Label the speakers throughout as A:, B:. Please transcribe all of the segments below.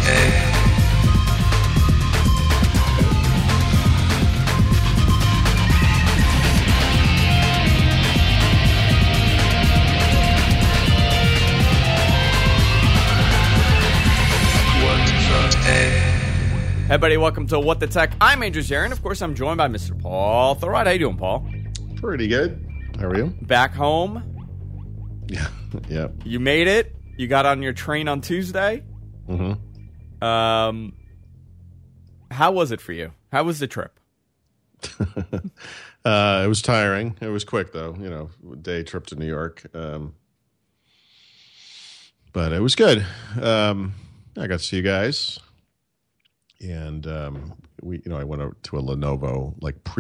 A: Hey, everybody, welcome to What the Tech. I'm Andrew Zarin. Of course, I'm joined by Mr. Paul Thurrott. How you doing, Paul?
B: Pretty good. How are you?
A: Back home?
B: Yeah.
A: You made it? You got on your train on Tuesday?
B: Mm-hmm.
A: How was it for you? How was the trip?
B: It was tiring. It was quick, though. Day trip to New York. But it was good. I got to see you guys. And I went out to a Lenovo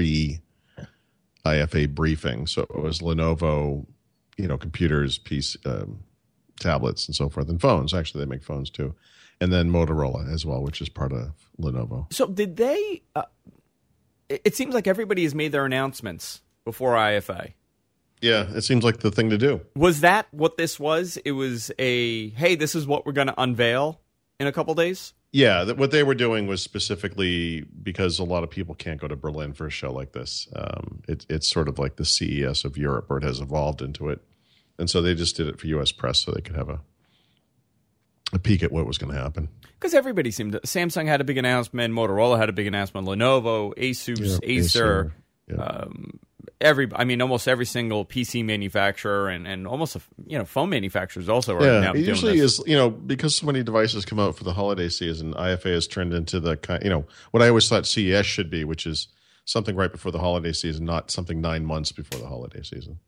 B: pre-IFA briefing. So it was Lenovo, computers, tablets, and so forth, and phones. Actually, they make phones too, and then Motorola as well, which is part of Lenovo.
A: So did they? It seems like everybody has made their announcements before IFA.
B: Yeah, it seems like the thing to do.
A: Was that what this was? It was hey, this is what we're going to unveil in a couple days.
B: Yeah, what they were doing was specifically because a lot of people can't go to Berlin for a show like this. It's sort of like the CES of Europe, or it has evolved into it. And so they just did it for U.S. press so they could have a peek at what was going to happen.
A: Because everybody seemed to. Samsung had a big announcement. Motorola had a big announcement. Lenovo, Asus, Acer.
B: Yeah.
A: Almost every single PC manufacturer and almost phone manufacturers also are now doing this.
B: It usually is, because so many devices come out for the holiday season, IFA has turned into the kind, what I always thought CES should be, which is something right before the holiday season, not something 9 months before the holiday season.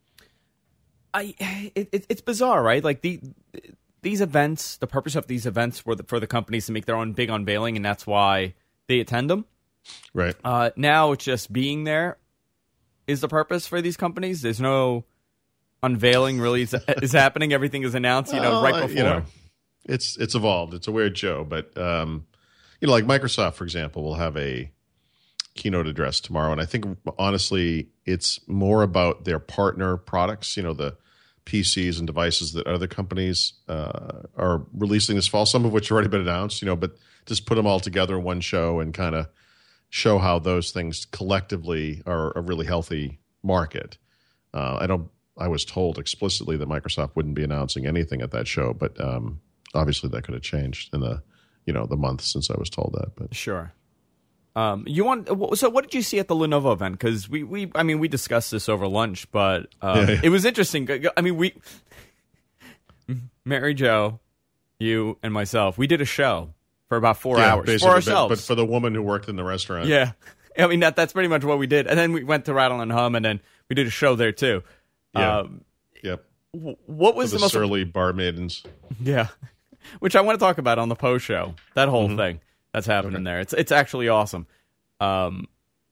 A: It's bizarre, right? Like these events, the purpose of these events for the companies to make their own big unveiling, and that's why they attend them.
B: Right.
A: Now it's just being there is the purpose for these companies. There's no unveiling really is happening. Everything is announced, right before.
B: It's evolved. It's a weird show, but like Microsoft, for example, will have a keynote address tomorrow, and I think honestly, it's more about their partner products. The PCs and devices that other companies are releasing this fall. Some of which have already been announced. But just put them all together in one show and kind of show how those things collectively are a really healthy market. I was told explicitly that Microsoft wouldn't be announcing anything at that show, but obviously that could have changed in the month since I was told that. But
A: sure. So what did you see at the Lenovo event? Because we discussed this over lunch, but It was interesting. Mary Jo, you and myself, we did a show for about 4 hours for ourselves.
B: But for the woman who worked in the restaurant.
A: Yeah. That's pretty much what we did. And then we went to Rattle and Hum, and then we did a show there too.
B: Yeah. Yep.
A: What was
B: the
A: most
B: surly bar maidens?
A: Yeah. Which I want to talk about on the post show. That whole thing that's happening there. It's actually awesome. The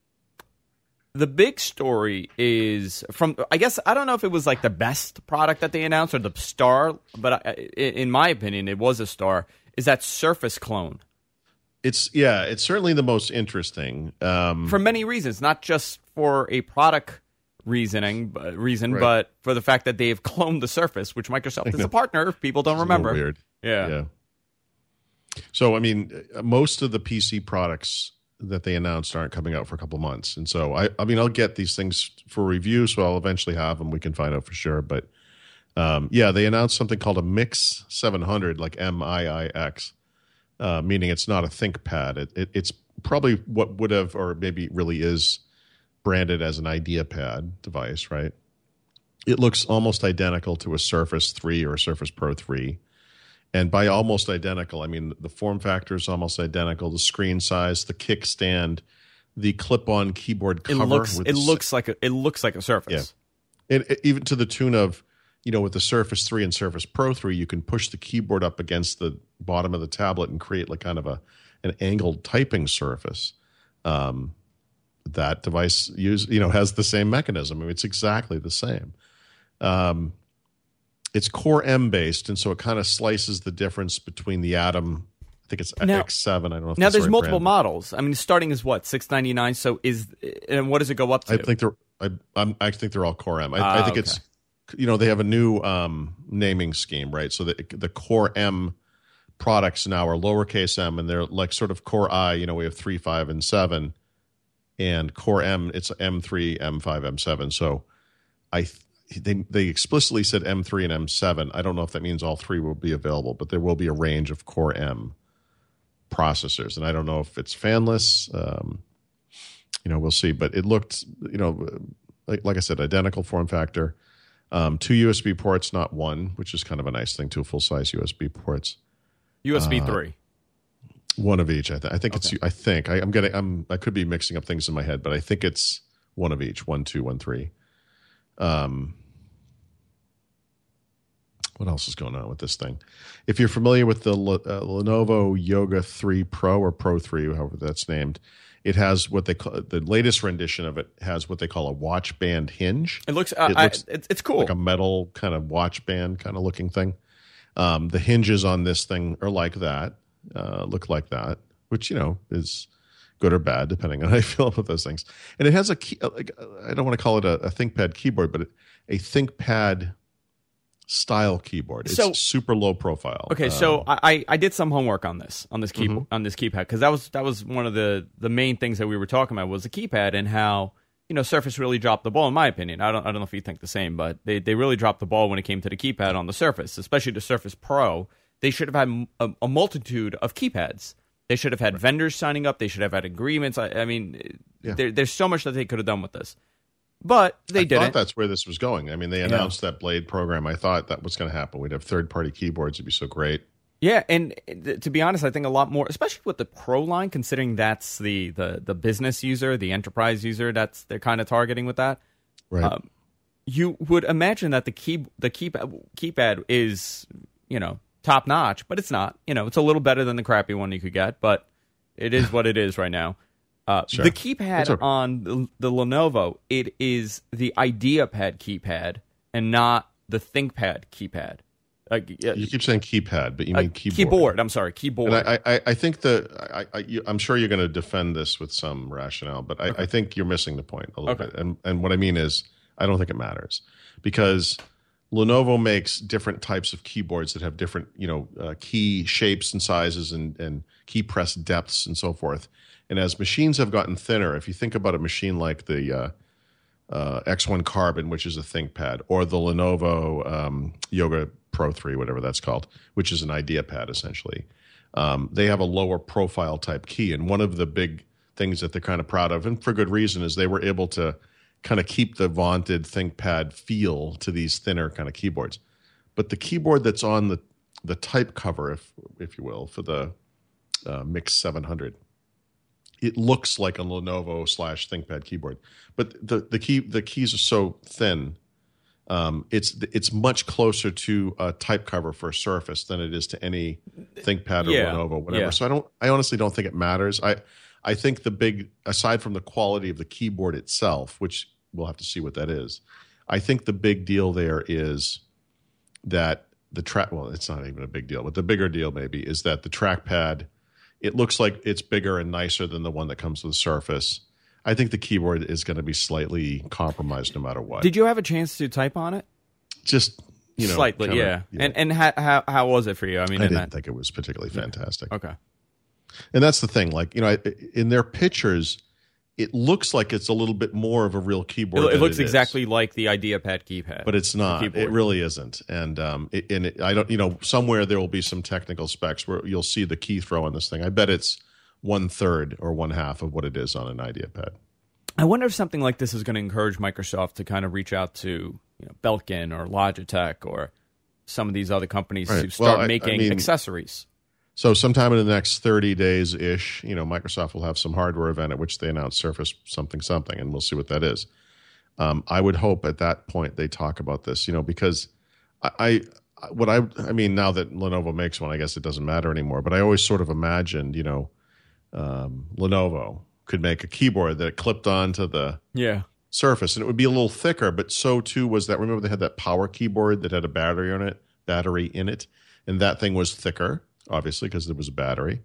A: big story is from, I guess, I don't know if it was like the best product that they announced or the star, but in my opinion, it was a star, is that Surface clone.
B: It's certainly the most interesting.
A: For many reasons, not just for a product reason,
B: right.
A: But for the fact that they've cloned the Surface, which Microsoft is a partner, if people don't remember.
B: Weird.
A: Yeah.
B: So, most of the PC products that they announced aren't coming out for a couple of months. And so, I'll get these things for review, so I'll eventually have them. We can find out for sure. But, they announced something called a Mix 700, like MIIX, meaning it's not a ThinkPad. It's probably what would have, or maybe really is, branded as an IdeaPad device, right? It looks almost identical to a Surface 3 or a Surface Pro 3. And by almost identical, the form factor is almost identical. The screen size, the kickstand, the clip-on keyboard cover.
A: It looks like a Surface.
B: Yeah. Even to the tune of, with the Surface 3 and Surface Pro 3, you can push the keyboard up against the bottom of the tablet and create like kind of an angled typing surface. That device has the same mechanism. it's exactly the same. It's Core M based, and so it kind of slices the difference between the Atom. I think it's X7. I don't know.
A: Now there's multiple models. starting is what, $699. So and what does it go up to?
B: I think they're all Core M. I think it's they have a new naming scheme, right? So the Core M products now are lowercase m, and they're like sort of Core I. We have 3, 5, and 7, and Core M. It's M3, M5, M7. So they explicitly said M3 and M7. I don't know if that means all three will be available, but there will be a range of Core M processors, and I don't know if it's fanless. We'll see. But it looked, like I said, identical form factor. 2 USB ports, not one, which is kind of a nice thing. 2 full-size USB ports.
A: USB 3.
B: One of each. I think okay. I could be mixing up things in my head, but I think it's one of each. 1, 2, 1, 3. What else is going on with this thing? If you're familiar with the Lenovo Yoga 3 Pro or Pro 3, however that's named, it has what they call, the latest rendition of it has what they call a watch band hinge.
A: It looks it's cool,
B: like a metal kind of watch band kind of looking thing. The hinges on this thing are like that, look like that, which is good or bad depending on how you feel about those things. And it has I don't want to call it a ThinkPad keyboard, but a ThinkPad style keyboard. It's super low profile.
A: Okay, so I did some homework on this keyboard, on this keypad, because that was one of the main things that we were talking about was the keypad and how Surface really dropped the ball, in my opinion. I don't know if you think the same, but they really dropped the ball when it came to the keypad on the Surface, especially the Surface Pro. They should have had a multitude of keypads. They should have had vendors signing up. They should have had agreements. There's so much that they could have done with this. But they didn't. I thought
B: that's where this was going. I mean, they announced that Blade program. I thought that was going to happen. We'd have third-party keyboards. It'd be so great.
A: Yeah, and to be honest, I think a lot more, especially with the Pro line, considering that's the business user, the enterprise user, they're kind of targeting with that.
B: Right.
A: You would imagine that the keypad is, top notch, but it's not. It's a little better than the crappy one you could get, but it is what it is right now. Sure. The keypad on the Lenovo, it is the IdeaPad keypad and not the ThinkPad keypad.
B: You keep saying keypad, but you mean keyboard.
A: Keyboard. I'm sorry, keyboard.
B: And I think I'm sure you're going to defend this with some rationale, but I think you're missing the point a little bit. And what I mean is, I don't think it matters because Lenovo makes different types of keyboards that have different, key shapes and sizes and key press depths and so forth. And as machines have gotten thinner, if you think about a machine like the X1 Carbon, which is a ThinkPad, or the Lenovo Yoga Pro 3, whatever that's called, which is an IdeaPad essentially, they have a lower profile type key. And one of the big things that they're kind of proud of, and for good reason, is they were able to kind of keep the vaunted ThinkPad feel to these thinner kind of keyboards. But the keyboard that's on the type cover, if you will, for the Mix 700, it looks like a Lenovo / ThinkPad keyboard, but the keys are so thin. It's much closer to a type cover for a Surface than it is to any ThinkPad or Lenovo, whatever. Yeah. So I honestly don't think it matters. I think aside from the quality of the keyboard itself, which we'll have to see what that is, I think the big deal there is that it's not even a big deal, but the bigger deal maybe is that the trackpad, it looks like it's bigger and nicer than the one that comes with the Surface. I think the keyboard is going to be slightly compromised no matter what.
A: Did you have a chance to type on it?
B: Just,
A: slightly, kinda, yeah. And how was it for you? I mean,
B: I didn't think it was particularly fantastic.
A: Okay.
B: And that's the thing. Like, in their pictures, it looks like it's a little bit more of a real keyboard.
A: It looks exactly like the IdeaPad keypad,
B: but it's not. It really isn't. And I don't. Somewhere there will be some technical specs where you'll see the key throw on this thing. I bet it's 1/3 or 1/2 of what it is on an IdeaPad.
A: I wonder if something like this is going to encourage Microsoft to kind of reach out to Belkin or Logitech or some of these other companies to start making accessories.
B: So sometime in the next 30 days-ish, Microsoft will have some hardware event at which they announce Surface something, and we'll see what that is. I would hope at that point they talk about this, because I mean, now that Lenovo makes one, I guess it doesn't matter anymore, but I always sort of imagined, Lenovo could make a keyboard that clipped onto the Surface, and it would be a little thicker, but so too was that, remember they had that power keyboard that had a battery in it, and that thing was thicker, obviously, because there was a battery.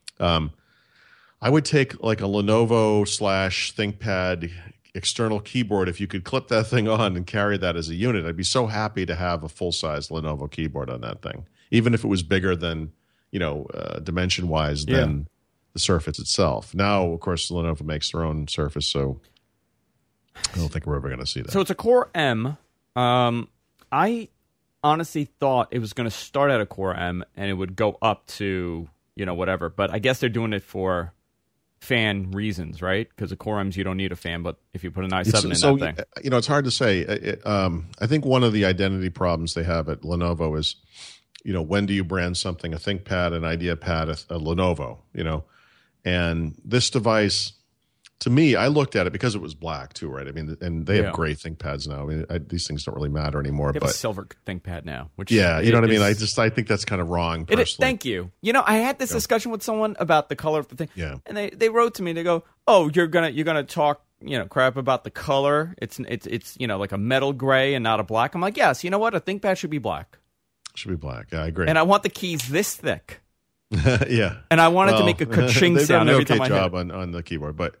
B: I would take like a Lenovo / ThinkPad external keyboard. If you could clip that thing on and carry that as a unit, I'd be so happy to have a full-size Lenovo keyboard on that thing, even if it was bigger than, dimension wise than the Surface itself. Now, of course, Lenovo makes their own Surface, so I don't think we're ever going to see that.
A: So it's a Core M. I honestly thought it was going to start at a Core M and it would go up to, whatever. But I guess they're doing it for fan reasons, right? Because the Core M's, you don't need a fan, but if you put an i7 in that thing.
B: It's hard to say. I think one of the identity problems they have at Lenovo is, when do you brand something a ThinkPad, an IdeaPad, a Lenovo, And this device, to me, I looked at it because it was black too, right? I mean, and they have gray ThinkPads now. I mean, these things don't really matter anymore.
A: They have a silver ThinkPad now. Which
B: you know what I mean? I think that's kind of wrong, personally.
A: Thank you. I had this discussion with someone about the color of the thing.
B: Yeah.
A: And they wrote to me, they go, "Oh, you're gonna talk, crap about the color. It's like a metal gray and not a black." I'm like, "Yes, you know what? A ThinkPad should be black."
B: Should be black. Yeah, I agree.
A: And I want the keys this thick.
B: Yeah.
A: And I wanted to make a ka-ching sound every time I hit it.
B: They've done an okay job on the keyboard, but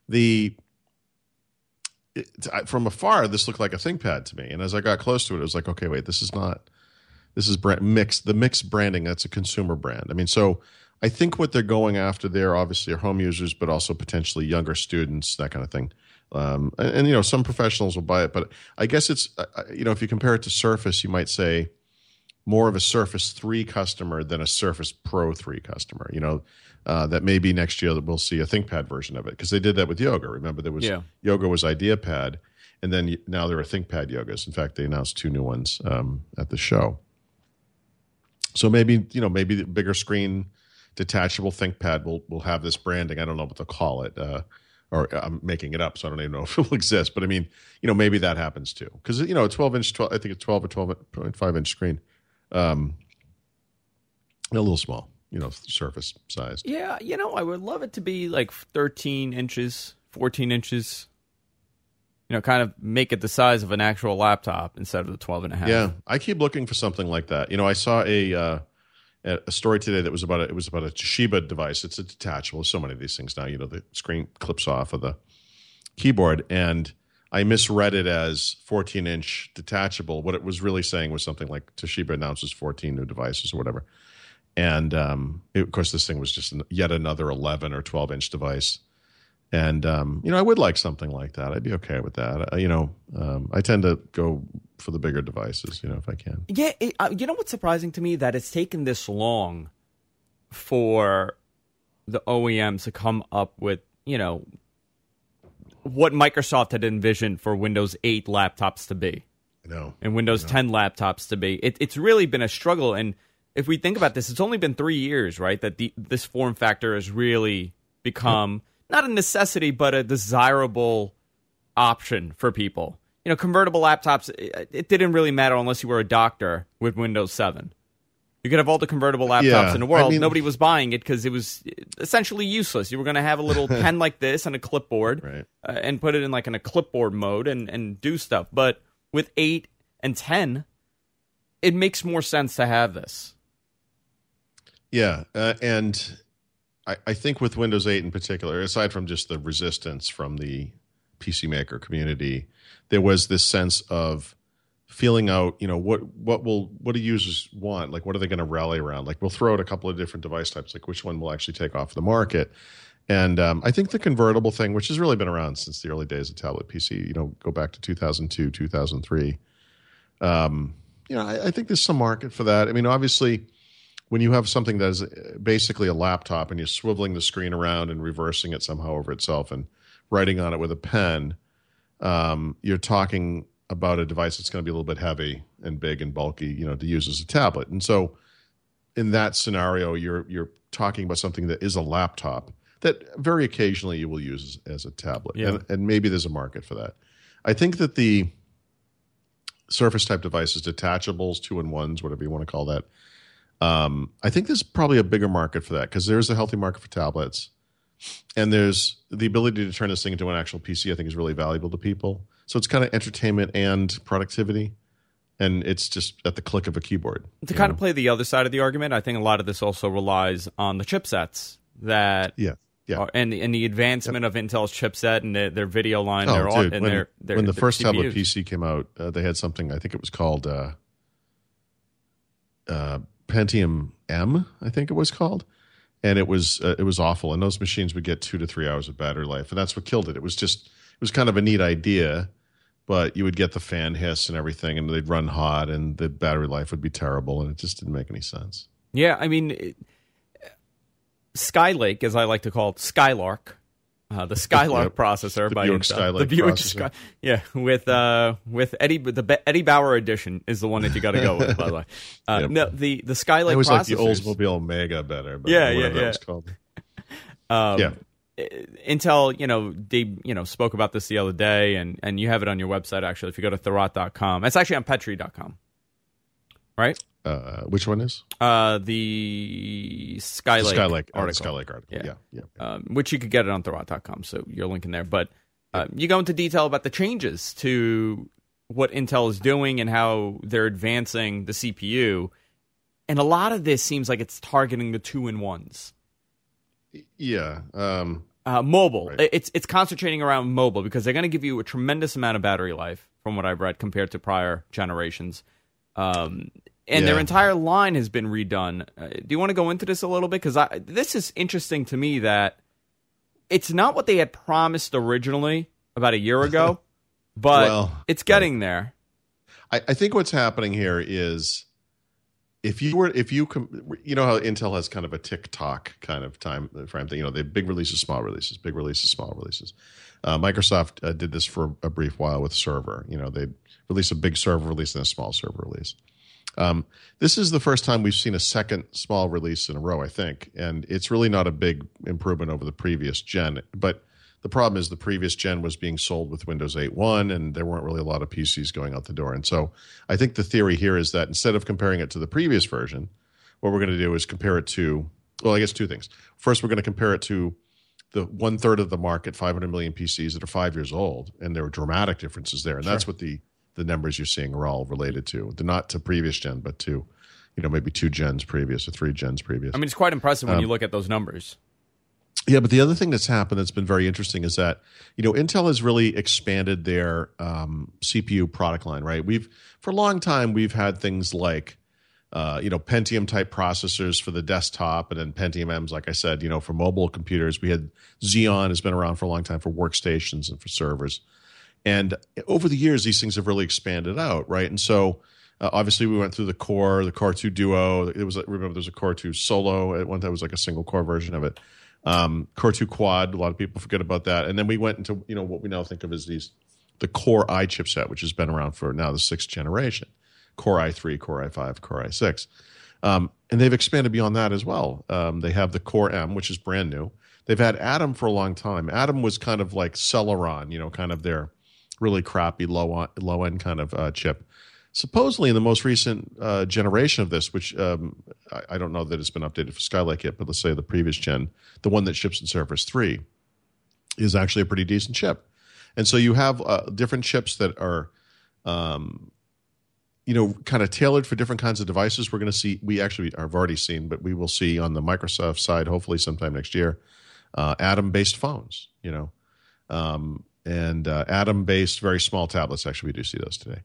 B: from afar, this looked like a ThinkPad to me. And as I got close to it, it was like, okay, wait, this is the mixed branding. That's a consumer brand. I mean, so I think what they're going after there, obviously, are home users, but also potentially younger students, that kind of thing. And some professionals will buy it, but I guess it's, if you compare it to Surface, you might say more of a Surface 3 customer than a Surface Pro 3 customer, that maybe next year we'll see a ThinkPad version of it, because they did that with Yoga. Remember, there was Yoga was IdeaPad, and then now there are ThinkPad Yogas. In fact, they announced 2 new ones at the show. So maybe the bigger screen, detachable ThinkPad will have this branding. I don't know what they'll call it, or I'm making it up, so I don't even know if it will exist. But I mean, maybe that happens too, because a 12-inch, I think it's 12 or 12.5-inch screen, a little small. Surface size.
A: Yeah, I would love it to be like 13 inches, 14 inches. Kind of make it the size of an actual laptop instead of the 12 and a half.
B: Yeah, I keep looking for something like that. I saw a story today that was about a Toshiba device. It's a detachable. There's so many of these things now. The screen clips off of the keyboard, and I misread it as 14-inch detachable. What it was really saying was something like Toshiba announces 14 new devices or whatever. And of course, this thing was just yet another 11 or 12-inch device. And I would like something like that. I'd be okay with that. I tend to go for the bigger devices, if I can.
A: Yeah, what's surprising to me, that it's taken this long for the OEMs to come up with what Microsoft had envisioned for Windows 8 laptops to be.
B: I know.
A: And Windows 10 laptops to be. It's really been a struggle. And if we think about this, it's only been 3 years, right, that this form factor has really become not a necessity, but a desirable option for people. Convertible laptops, it didn't really matter unless you were a doctor with Windows 7. You could have all the convertible laptops in the world. Nobody was buying it because it was essentially useless. You were going to have a little pen like this and a clipboard,
B: right,
A: and put it in a clipboard mode and do stuff. But with 8 and 10, it makes more sense to have this.
B: Yeah, and I think with Windows 8 in particular, aside from just the resistance from the PC Maker community, there was this sense of feeling out, what do users want? Like, what are they going to rally around? Like, we'll throw out a couple of different device types, like which one will actually take off the market. And I think the convertible thing, which has really been around since the early days of tablet PC, go back to 2002, 2003. I think there's some market for that. I mean, obviously, when you have something that is basically a laptop and you're swiveling the screen around and reversing it somehow over itself and writing on it with a pen, you're talking about a device that's going to be a little bit heavy and big and bulky, to use as a tablet. And so in that scenario, you're talking about something that is a laptop that very occasionally you will use as a tablet.
A: Yeah.
B: And maybe there's a market for that. I think that the Surface type devices, detachables, 2-in-1s, whatever you want to call that, I think there's probably a bigger market for that, because there's a healthy market for tablets, and there's the ability to turn this thing into an actual PC. I think is really valuable to people. So it's kind of entertainment and productivity, and it's just at the click of a keyboard.
A: To kind of play the other side of the argument, I think a lot of this also relies on the chipsets that, and the advancement of Intel's chipset and their video line.
B: When the first
A: CPUs.
B: tablet PC came out, they had something. I think it was called Pentium M, I think it was called, and it was awful. And those machines would get 2 to 3 hours of battery life, and that's what killed it. It was kind of a neat idea, but you would get the fan hiss and everything, and they'd run hot, and the battery life would be terrible, and it just didn't make any sense.
A: Yeah, I mean, Skylake, as I like to call it, Skylark, the Skylark processor
B: the
A: by
B: Buick
A: Intel.
B: Skylake
A: The Buick
B: processor.
A: with Eddie, the Eddie Bauer edition is the one that you got to go with. By the way,
B: Yep.
A: no, the Skylake
B: I always like the
A: processors.
B: Oldsmobile Omega better, but
A: Yeah,
B: whatever
A: yeah.
B: that was called.
A: Intel, they spoke about this the other day, and you have it on your website actually. If you go to Thurrott.com, it's actually on Petri.com, right?
B: Which one is
A: The Skylake article.
B: Skylake article. Yeah.
A: Which you could get it on Thurrott.com, so you're linking there. But you go into detail about the changes to what Intel is doing and how they're advancing the CPU. And a lot of this seems like it's targeting the 2-in-1s.
B: Yeah.
A: Mobile.
B: Right.
A: It's concentrating around mobile because they're going to give you a tremendous amount of battery life, from what I've read, compared to prior generations. And their entire line has been redone. Do you want to go into this a little bit? Because this is interesting to me that it's not what they had promised originally about a year ago, but it's getting there.
B: I think what's happening here is you know how Intel has kind of a tick-tock kind of time frame thing. They have big releases, small releases, big releases, small releases. Microsoft did this for a brief while with server. They'd release a big server release and a small server release. This is the first time we've seen a second small release in a row, I think, and it's really not a big improvement over the previous gen. But the problem is the previous gen was being sold with Windows 8.1, and there weren't really a lot of PCs going out the door. And so I think the theory here is that instead of comparing it to the previous version, what we're going to do is compare it to, well, I guess two things. First, we're going to compare it to the 1/3 of the market, 500 million PCs that are 5 years old, and there are dramatic differences there. And that's what the numbers you're seeing are all related to. They're not to previous gen, but to, maybe 2 gens previous or 3 gens previous.
A: I mean, it's quite impressive when you look at those numbers.
B: Yeah, but the other thing that's happened that's been very interesting is that, Intel has really expanded their CPU product line, right? For a long time, we've had things like, Pentium-type processors for the desktop, and then Pentium M's, like I said, for mobile computers. We had Xeon has been around for a long time for workstations and for servers. And over the years, these things have really expanded out, right? And so, obviously, we went through the Core 2 Duo. Remember, there was a Core 2 Solo at one time. It was like a single core version of it. Core 2 Quad. A lot of people forget about that. And then we went into what we now think of as the Core i chipset, which has been around for now the 6th generation. Core i3, Core i5, Core i6. And they've expanded beyond that as well. They have the Core M, which is brand new. They've had Atom for a long time. Atom was kind of like Celeron, kind of their really crappy low-end kind of chip. Supposedly in the most recent generation of this, which I don't know that it's been updated for Skylake yet, but let's say the previous gen, the one that ships in Surface 3, is actually a pretty decent chip. And so you have different chips that are, kind of tailored for different kinds of devices. We're going to see, we actually have already seen, but we will see on the Microsoft side, hopefully sometime next year, Atom-based phones, and Atom-based very small tablets. Actually, we do see those today.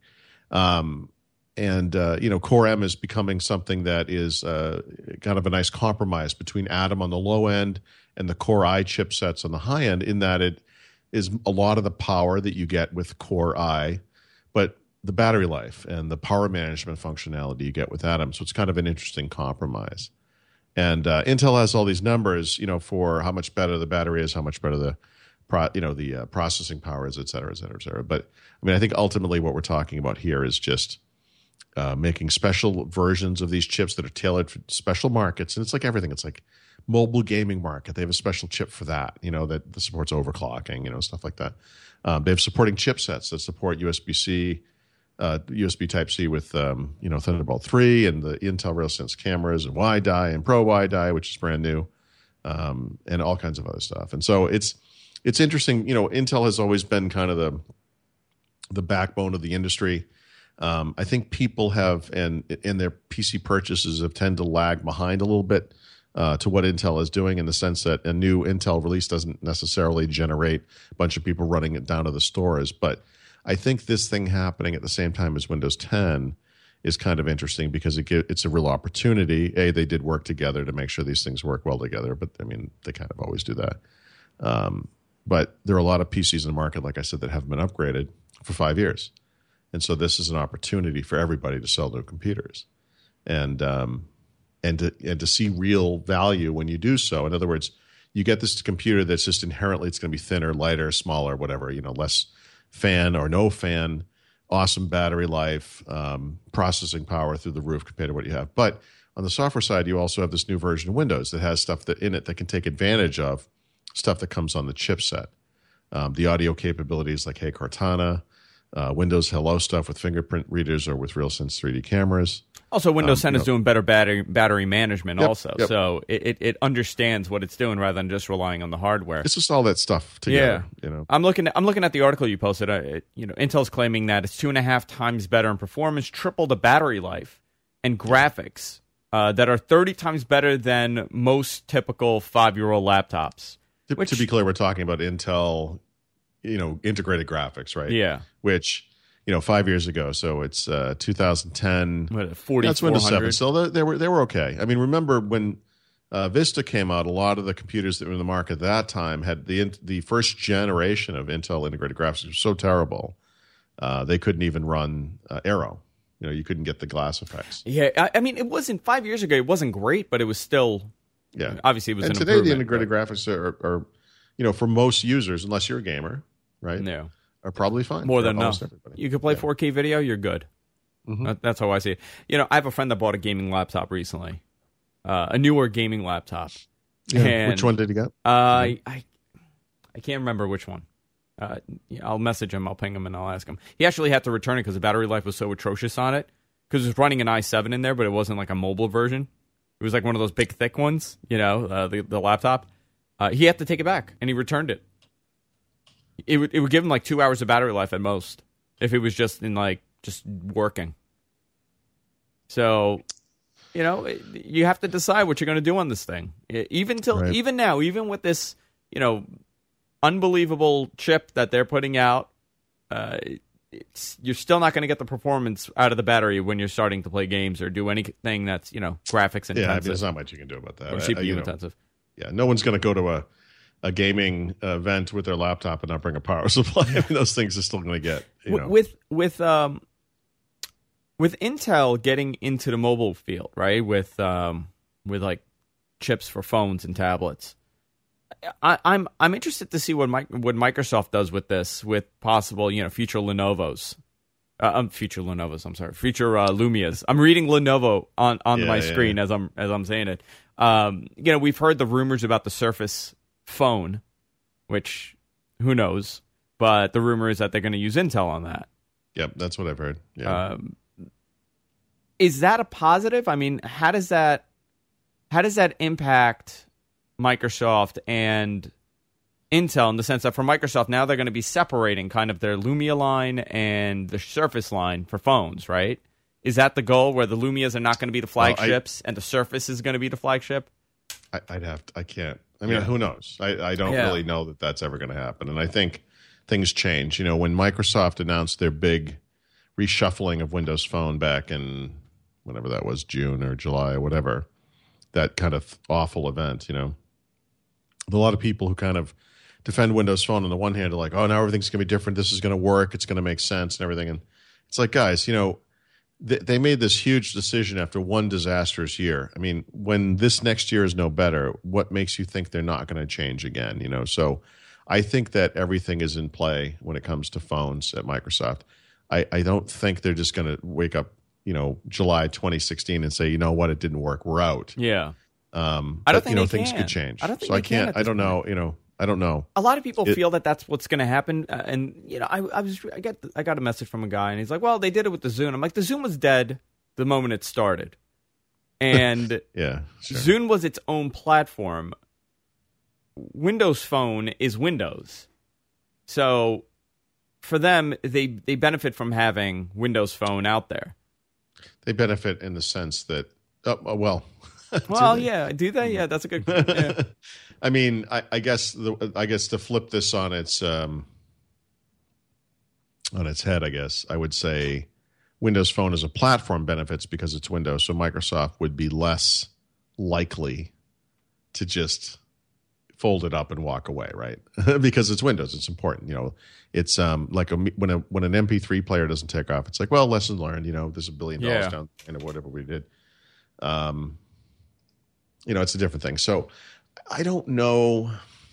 B: Core M is becoming something that is kind of a nice compromise between Atom on the low end and the Core i chipsets on the high end, in that it is a lot of the power that you get with Core i, but the battery life and the power management functionality you get with Atom. So it's kind of an interesting compromise. And Intel has all these numbers, for how much better the battery is, how much better the processing power is, et cetera, et cetera, et cetera. But I mean, I think ultimately what we're talking about here is just making special versions of these chips that are tailored for special markets. And it's like everything. It's like mobile gaming market. They have a special chip for that, that supports overclocking, stuff like that. They have supporting chipsets that support USB-C, USB Type-C with, Thunderbolt 3 and the Intel RealSense cameras and WiDi and Pro WiDi, which is brand new, and all kinds of other stuff. And so it's interesting. Intel has always been kind of the backbone of the industry. I think people have, and their PC purchases have tended to lag behind a little bit to what Intel is doing, in the sense that a new Intel release doesn't necessarily generate a bunch of people running it down to the stores. But I think this thing happening at the same time as Windows 10 is kind of interesting because it's a real opportunity. They did work together to make sure these things work well together, but I mean, they kind of always do that. But there are a lot of PCs in the market, like I said, that haven't been upgraded for 5 years. And so this is an opportunity for everybody to sell their computers and to see real value when you do so. In other words, you get this computer that's just inherently, it's going to be thinner, lighter, smaller, whatever, less fan or no fan, awesome battery life, processing power through the roof compared to what you have. But on the software side, you also have this new version of Windows that has stuff in it that can take advantage of stuff that comes on the chipset. The audio capabilities like Hey Cortana, Windows Hello stuff with fingerprint readers or with RealSense 3D cameras.
A: Also, Windows 10 is doing better battery management also.
B: Yep.
A: So it understands what it's doing rather than just relying on the hardware.
B: It's just all that stuff together. Yeah.
A: I'm looking at the article you posted. Intel's claiming that it's 2.5 times better in performance, triple the battery life, and graphics that are 30 times better than most typical 5-year-old laptops.
B: To be clear, we're talking about Intel, integrated graphics, right?
A: Yeah.
B: Which, 5 years ago, so it's 2010.
A: What, 40,
B: that's Windows 7. So they were okay. I mean, remember when Vista came out, a lot of the computers that were in the market at that time had the first generation of Intel integrated graphics. It was so terrible, they couldn't even run Aero. You couldn't get the glass effects.
A: Yeah, I mean, it wasn't 5 years ago. It wasn't great, but it was still.
B: Yeah,
A: obviously it was.
B: And
A: an
B: today the integrated graphics are, for most users, unless you're a gamer, right?
A: No.
B: Are probably fine.
A: More than enough. You can play 4K video, you're good. Mm-hmm. That's how I see it. I have a friend that bought a gaming laptop recently, a newer gaming laptop.
B: Yeah. And which one did he get?
A: I can't remember which one. I'll message him, I'll ping him, and I'll ask him. He actually had to return it because the battery life was so atrocious on it. Because it was running an i7 in there, but it wasn't like a mobile version. It was like one of those big, thick ones, the laptop. He had to take it back, and he returned it. It would give him like 2 hours of battery life at most if it was just just working. So, you have to decide what you're going to do on this thing. Even now, even with this, unbelievable chip that they're putting out, you're still not going to get the performance out of the battery when you're starting to play games or do anything that's graphics intensive.
B: Yeah, I mean, there's not much you can do about that.
A: Or CPU intensive.
B: Yeah, no one's going to go to a gaming event with their laptop and not bring a power supply. I mean, those things are still going to get
A: with Intel getting into the mobile field, right? With like chips for phones and tablets. I'm interested to see what Microsoft does with this, with possible future Lenovo's, future Lumias. I'm reading Lenovo on my screen as I'm saying it. We've heard the rumors about the Surface phone, which who knows, but the rumor is that they're going to use Intel on that.
B: Yep, that's what I've heard. Yeah.
A: Is that a positive? I mean, how does that impact Microsoft and Intel in the sense that for Microsoft now they're going to be separating kind of their Lumia line and the Surface line for phones, right? Is that the goal where the Lumias are not going to be the flagships and the Surface is going to be the flagship?
B: I can't. I mean, who knows? I don't really know that that's ever going to happen. And I think things change. When Microsoft announced their big reshuffling of Windows Phone back in whenever that was, June or July or whatever, that kind of awful event, a lot of people who kind of defend Windows Phone on the one hand are like, oh, now everything's going to be different. This is going to work. It's going to make sense and everything. And it's like, guys, they made this huge decision after one disastrous year. I mean, when this next year is no better, what makes you think they're not going to change again? So I think that everything is in play when it comes to phones at Microsoft. I don't think they're just going to wake up, July 2016 and say, what, it didn't work. We're out.
A: Yeah.
B: I don't think things could change.
A: I don't think
B: so I can't. I don't know. I don't know.
A: A lot of people feel that that's what's going to happen, and I got a message from a guy, and he's like, "Well, they did it with the Zune." I'm like, "The Zune was dead the moment it started, and
B: yeah, sure.
A: Zune was its own platform. Windows Phone is Windows, so for them, they benefit from having Windows Phone out there.
B: They benefit in the sense that, well,
A: yeah, do they? Yeah, that's a good. Yeah.
B: I mean, I guess to flip this on its head, I guess I would say Windows Phone as a platform benefits because it's Windows, so Microsoft would be less likely to just fold it up and walk away, right? Because it's Windows, it's important. It's like when an MP3 player doesn't take off, it's like, well, lesson learned. There's $1 billion down and whatever we did. It's a different thing. So I don't know.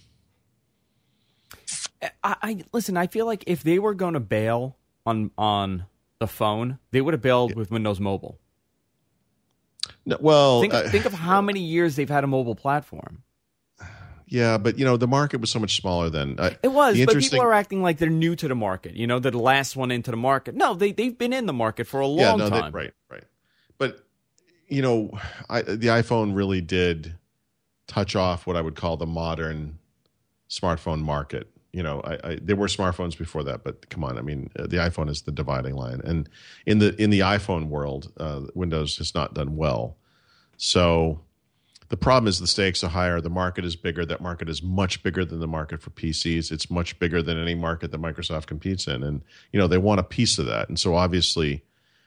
A: I listen. I feel like if they were going to bail on the phone, they would have bailed with Windows Mobile.
B: No, well,
A: think of how many years they've had a mobile platform.
B: Yeah, but the market was so much smaller then.
A: It was, but people are acting like they're new to the market. They're the last one into the market. No, they've been in the market for a long time.
B: Right. But the iPhone really did touch off what I would call the modern smartphone market. There were smartphones before that, but come on, the iPhone is the dividing line, and in the iPhone world, Windows has not done well. So the problem is the stakes are higher. The market is bigger. That market is much bigger than the market for PCs. It's much bigger than any market that Microsoft competes in, and they want a piece of that. And so obviously,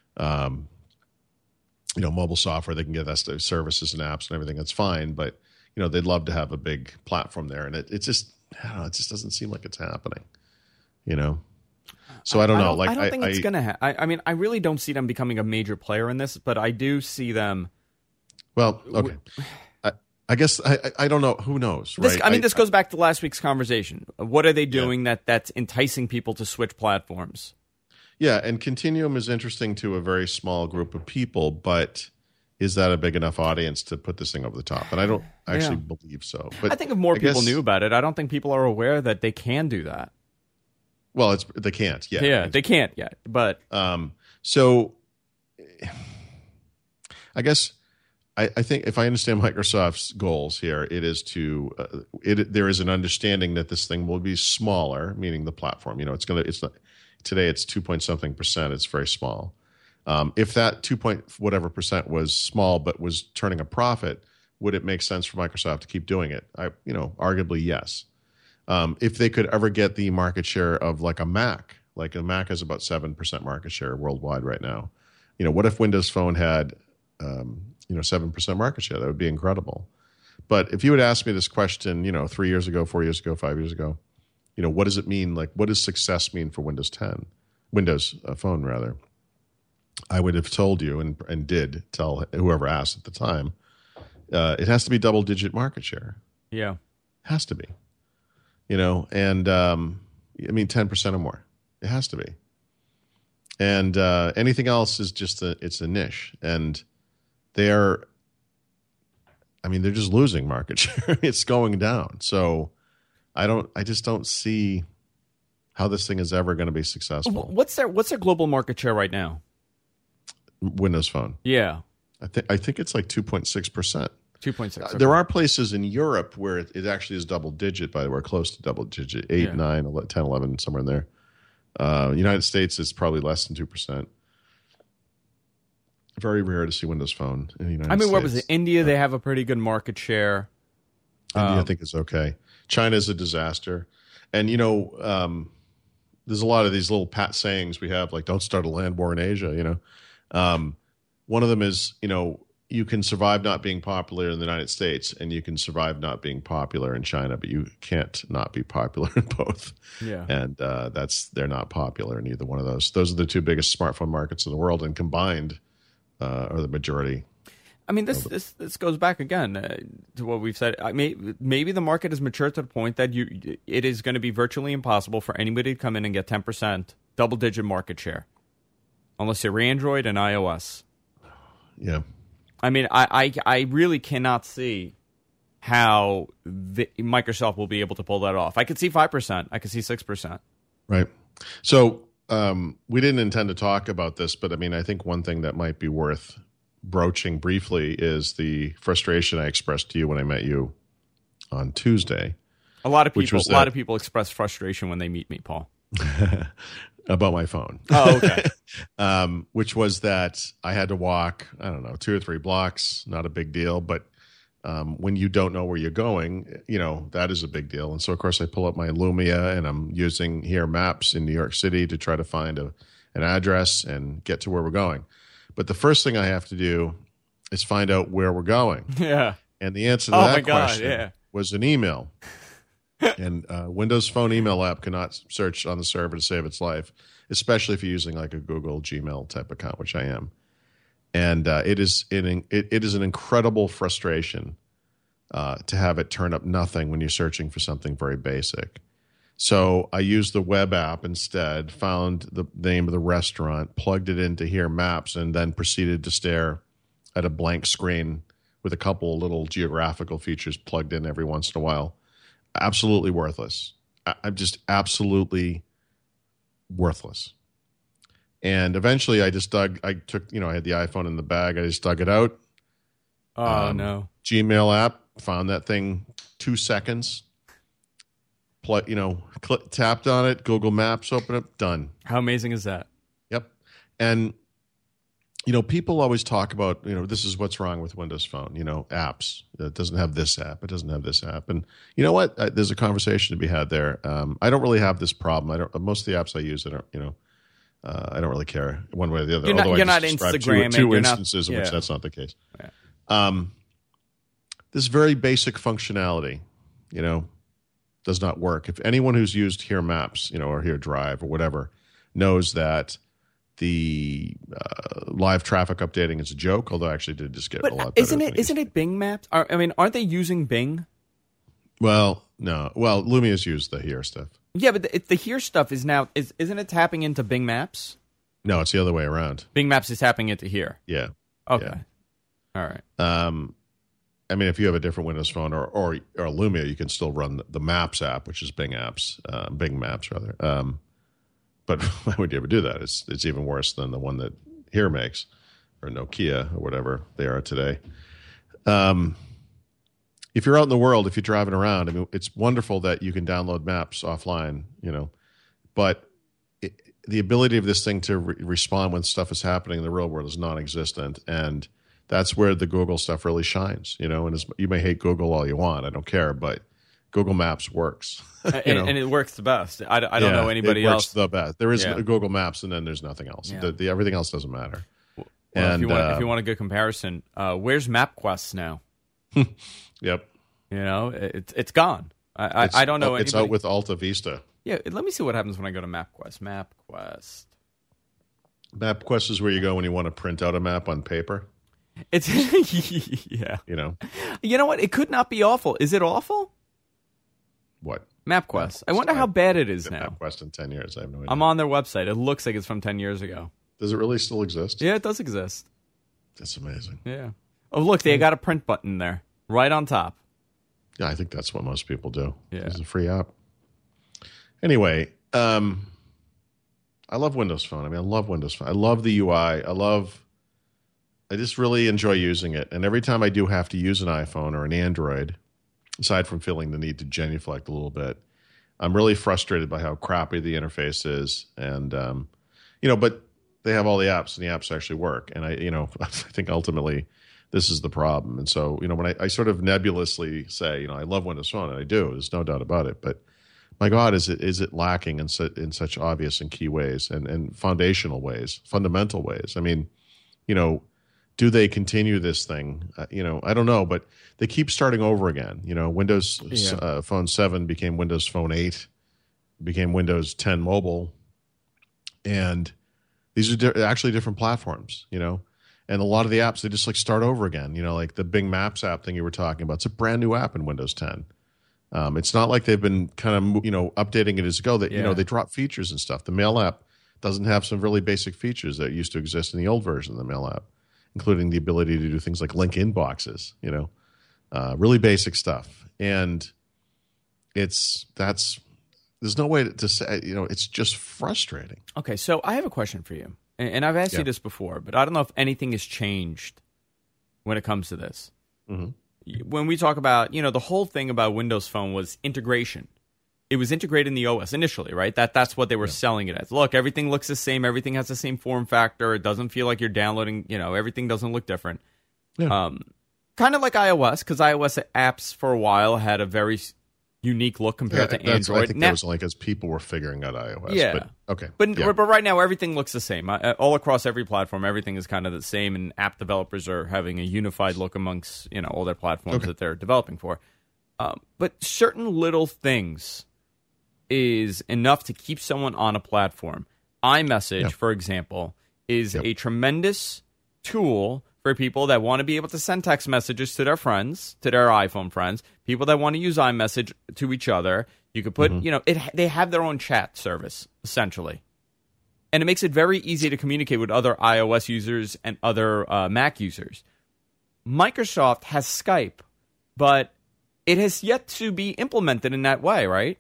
B: mobile software, they can get that services and apps and everything. That's fine, but they'd love to have a big platform there, and it just doesn't seem like it's happening. So I don't know.
A: I don't think it's going to happen. I really don't see them becoming a major player in this, but I do see them.
B: Well, okay. I guess I don't know. Who knows, right?
A: This goes back to last week's conversation. What are they doing that's enticing people to switch platforms?
B: Yeah, and Continuum is interesting to a very small group of people, but is that a big enough audience to put this thing over the top? And I don't actually believe so. But
A: I think if more people knew about it, I don't think people are aware that they can do that.
B: Well, they can't yet.
A: Yeah, they can't yet. But
B: so I guess I think if I understand Microsoft's goals here, it is there is an understanding that this thing will be smaller, meaning the platform. It's not today. It's 2-point-something%. It's very small. If that 2-point-whatever percent was small but was turning a profit, would it make sense for Microsoft to keep doing it? Arguably yes. If they could ever get the market share of like a Mac has about 7% market share worldwide right now. What if Windows Phone had 7% market share? That would be incredible. But if you had asked me this question, 3 years ago, 4 years ago, 5 years ago, what does it mean? Like, what does success mean for Windows Phone rather? I would have told you and did tell whoever asked at the time, it has to be double-digit market share.
A: Yeah.
B: It has to be. And 10% or more. It has to be. And anything else is just it's a niche. And they're just losing market share. It's going down. So I just don't see how this thing is ever going to be successful.
A: What's their global market share right now?
B: Windows Phone.
A: Yeah.
B: I think it's like 2.6%.
A: 2.6. Okay.
B: There are places in Europe where it actually is double digit, by the way, close to double digit, 8, 9, 10, 11, somewhere in there. United States is probably less than 2%. Very rare to see Windows Phone in the United States.
A: What was it? India, they have a pretty good market share.
B: India, I think, is okay. China is a disaster. And, there's a lot of these little pat sayings we have, like, don't start a land war in Asia, One of them is, you can survive not being popular in the United States, and you can survive not being popular in China, but you can't not be popular in both.
A: Yeah.
B: And they're not popular in either one of those. Those are the two biggest smartphone markets in the world, and combined are the majority.
A: This goes back again to what we've said. Maybe the market has matured to the point that it is going to be virtually impossible for anybody to come in and get 10% double-digit market share, unless you're Android and iOS.
B: Yeah.
A: I really cannot see how Microsoft will be able to pull that off. I could see 5%. I could see 6%.
B: Right. So we didn't intend to talk about this, but I think one thing that might be worth broaching briefly is the frustration I expressed to you when I met you on Tuesday.
A: A lot of people express frustration when they meet me, Paul.
B: About my phone.
A: Oh, okay.
B: Which was that I had to walk, 2 or 3 blocks, not a big deal. But when you don't know where you're going, that is a big deal. And so, of course, I pull up my Lumia and I'm using here maps in New York City to try to find an address and get to where we're going. But the first thing I have to do is find out where we're going.
A: Yeah.
B: And the answer to that question was an email. And Windows Phone email app cannot search on the server to save its life, especially if you're using like a Google Gmail type account, which I am. And it is an incredible frustration to have it turn up nothing when you're searching for something very basic. So I used the web app instead, found the name of the restaurant, plugged it into Here Maps, and then proceeded to stare at a blank screen with a couple of little geographical features plugged in every once in a while. Absolutely worthless. I'm just absolutely worthless. And eventually I just I had the iPhone in the bag. I just dug it out.
A: Oh, no.
B: Gmail app, found that thing 2 seconds. Tapped on it. Google Maps, open up, done.
A: How amazing is that?
B: Yep. And, people always talk about, this is what's wrong with Windows Phone, apps. It doesn't have this app. It doesn't have this app. And you know what? There's a conversation to be had there. I don't really have this problem. Most of the apps I use, I don't really care one way or the other.
A: You're not Instagram.
B: Two instances in which that's not the case. Yeah. This very basic functionality, does not work. If anyone who's used Here Maps, or Here Drive or whatever, knows that the live traffic updating is a joke, although I actually did just get a lot better.
A: Isn't it Bing Maps? Aren't they using Bing?
B: Well, no. Well, Lumia's used the Here stuff.
A: Yeah, but the Here stuff is now isn't it tapping into Bing Maps?
B: No, it's the other way around.
A: Bing Maps is tapping into Here.
B: Yeah.
A: Okay.
B: Yeah.
A: All right.
B: If you have a different Windows Phone or Lumia, you can still run the Maps app, which is Bing Maps rather. But why would you ever do that? It's even worse than the one that Here makes, or Nokia, or whatever they are today. If you're out in the world, if you're driving around, it's wonderful that you can download maps offline, but the ability of this thing to respond when stuff is happening in the real world is non-existent, and that's where the Google stuff really shines, and you may hate Google all you want. I don't care, but Google Maps works.
A: And it works the best. I don't know anybody else.
B: It works the best. There is Google Maps, and then there's nothing else.
A: Yeah.
B: Everything else doesn't matter.
A: Well, if you want a good comparison, where's MapQuest now?
B: Yep.
A: It's gone. I don't know anybody.
B: It's out with Alta Vista.
A: Yeah, let me see what happens when I go to MapQuest.
B: MapQuest is where you go when you want to print out a map on paper.
A: It's yeah.
B: You
A: know what? It could not be awful. Is it awful?
B: What?
A: MapQuest. I wonder how bad it is now.
B: MapQuest in 10 years. I have no idea.
A: I'm on their website. It looks like it's from 10 years ago.
B: Does it really still exist?
A: Yeah, it does exist.
B: That's amazing.
A: Yeah. Oh, look, they got a print button there, right on top.
B: Yeah, I think that's what most people do.
A: Yeah.
B: It's a free app. Anyway, I love Windows Phone. I love Windows Phone. I love the UI. I just really enjoy using it. And every time I do have to use an iPhone or an Android, aside from feeling the need to genuflect a little bit, I'm really frustrated by how crappy the interface is. And, but they have all the apps, and the apps actually work. And I think ultimately this is the problem. And so, when I sort of nebulously say, I love Windows Phone, and I do, there's no doubt about it. But my God, is it lacking in such obvious and key ways and foundational ways, fundamental ways? Do they continue this thing? I don't know, but they keep starting over again. Windows Phone 7 became Windows Phone 8, became Windows 10 Mobile, and these are actually different platforms. And a lot of the apps, they just start over again. Like the Bing Maps app thing you were talking about. It's a brand new app in Windows 10. It's not like they've been kind of updating it as go. That they drop features and stuff. The Mail app doesn't have some really basic features that used to exist in the old version of the Mail app, including the ability to do things like link inboxes, really basic stuff. And there's no way to say, it's just frustrating.
A: Okay, so I have a question for you. And I've asked you this before, but I don't know if anything has changed when it comes to this.
B: Mm-hmm.
A: When we talk about, the whole thing about Windows Phone was integration. It was integrated in the OS initially, right? That's what they were selling it as. Look, everything looks the same. Everything has the same form factor. It doesn't feel like you're downloading, everything doesn't look different.
B: Yeah.
A: Kind of like iOS, because iOS apps for a while had a very unique look compared to Android.
B: I think that was only because people were figuring out iOS.
A: Yeah.
B: But, okay.
A: But right now, everything looks the same. All across every platform, everything is kind of the same, and app developers are having a unified look amongst all their platforms that they're developing for. But certain little things is enough to keep someone on a platform. iMessage, for example, is a tremendous tool for people that want to be able to send text messages to their friends, to their iPhone friends, people that want to use iMessage to each other. You could put, they have their own chat service, essentially. And it makes it very easy to communicate with other iOS users and other Mac users. Microsoft has Skype, but it has yet to be implemented in that way, right?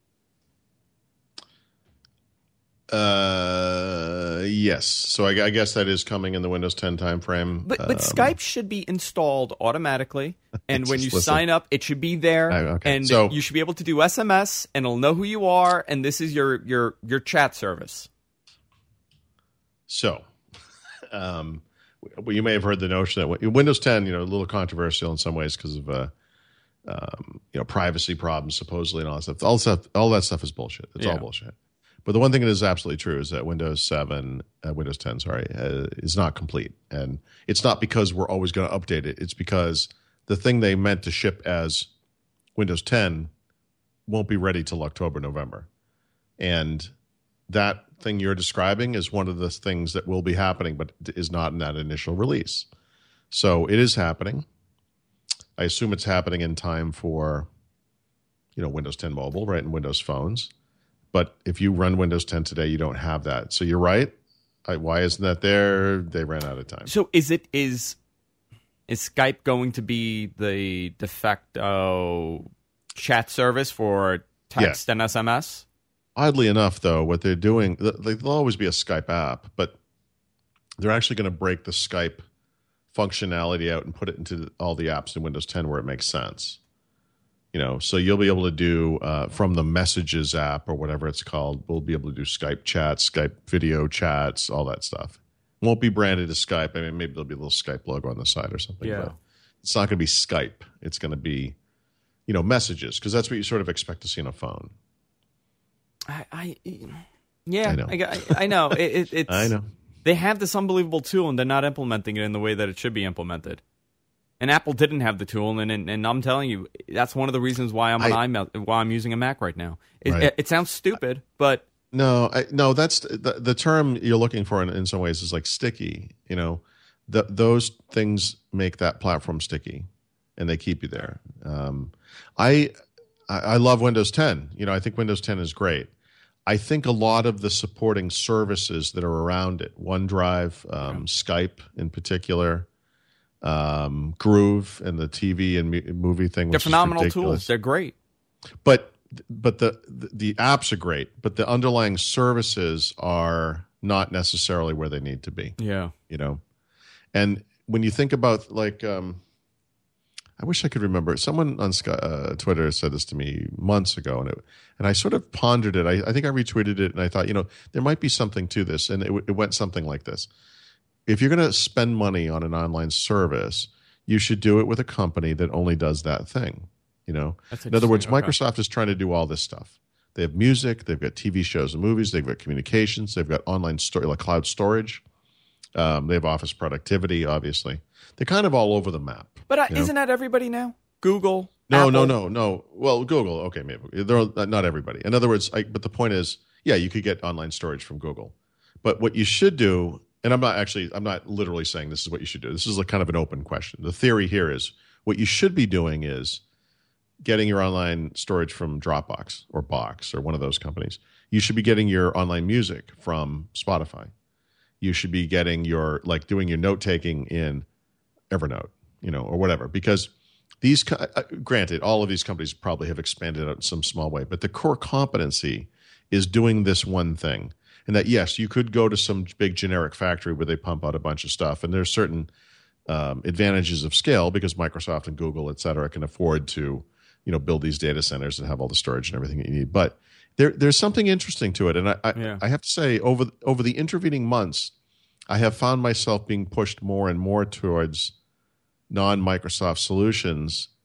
B: Yes. So I guess that is coming in the Windows 10 timeframe.
A: But Skype should be installed automatically, and when you sign up, it should be there, and you should be able to do SMS, and it'll know who you are, and this is your chat service.
B: So, well, you may have heard the notion that Windows 10, a little controversial in some ways because of privacy problems supposedly and all that stuff. All that stuff is bullshit. It's all bullshit. But the one thing that is absolutely true is that Windows 10, is not complete. And it's not because we're always going to update it. It's because the thing they meant to ship as Windows 10 won't be ready till October, November. And that thing you're describing is one of the things that will be happening, but is not in that initial release. So it is happening. I assume it's happening in time for, Windows 10 Mobile, right, and Windows phones. But if you run Windows 10 today, you don't have that. So you're right. Why isn't that there? They ran out of time.
A: So is Skype going to be the de facto chat service for text and SMS?
B: Oddly enough, though, what they're doing, there'll always be a Skype app, but they're actually going to break the Skype functionality out and put it into all the apps in Windows 10 where it makes sense. So you'll be able to do from the Messages app or whatever it's called, we'll be able to do Skype chats, Skype video chats, all that stuff. Won't be branded as Skype. I mean, maybe there'll be a little Skype logo on the side or something.
A: Yeah.
B: But it's not going to be Skype. It's going to be, Messages, because that's what you sort of expect to see on a phone.
A: I know. It's,
B: I know.
A: They have this unbelievable tool, and they're not implementing it in the way that it should be implemented. And Apple didn't have the tool, and I'm telling you, that's one of the reasons why I'm using a Mac right now. It sounds stupid, but
B: no, that's the term you're looking for in some ways is like sticky. Those things make that platform sticky, and they keep you there. I love Windows 10. I think Windows 10 is great. I think a lot of the supporting services that are around it, OneDrive, Skype in particular. Groove and the TV and movie thing.
A: They're phenomenal tools. They're great.
B: But the apps are great, but the underlying services are not necessarily where they need to be.
A: Yeah.
B: And when you think about I wish I could remember. Someone on Twitter said this to me months ago, and I sort of pondered it. I think I retweeted it, and I thought, there might be something to this, and it went something like this. If you're going to spend money on an online service, you should do it with a company that only does that thing. In other words, Microsoft is trying to do all this stuff. They have music, they've got TV shows and movies, they've got communications, they've got online cloud storage, they have Office productivity, obviously. They're kind of all over the map.
A: But isn't that everybody now? Google?
B: No,
A: Apple?
B: no. Well, Google, okay, maybe. They're not everybody. In other words, but the point is, you could get online storage from Google. But what you should do, and I'm not literally saying this is what you should do. This is kind of an open question. The theory here is what you should be doing is getting your online storage from Dropbox or Box or one of those companies. You should be getting your online music from Spotify. You should be getting doing your note-taking in Evernote, or whatever. Because these, granted, all of these companies probably have expanded out in some small way, but the core competency is doing this one thing. And that, yes, you could go to some big generic factory where they pump out a bunch of stuff. And there's certain advantages of scale because Microsoft and Google, et cetera, can afford to, build these data centers and have all the storage and everything that you need. But there's something interesting to it. And I have to say, over the intervening months, I have found myself being pushed more and more towards non-Microsoft solutions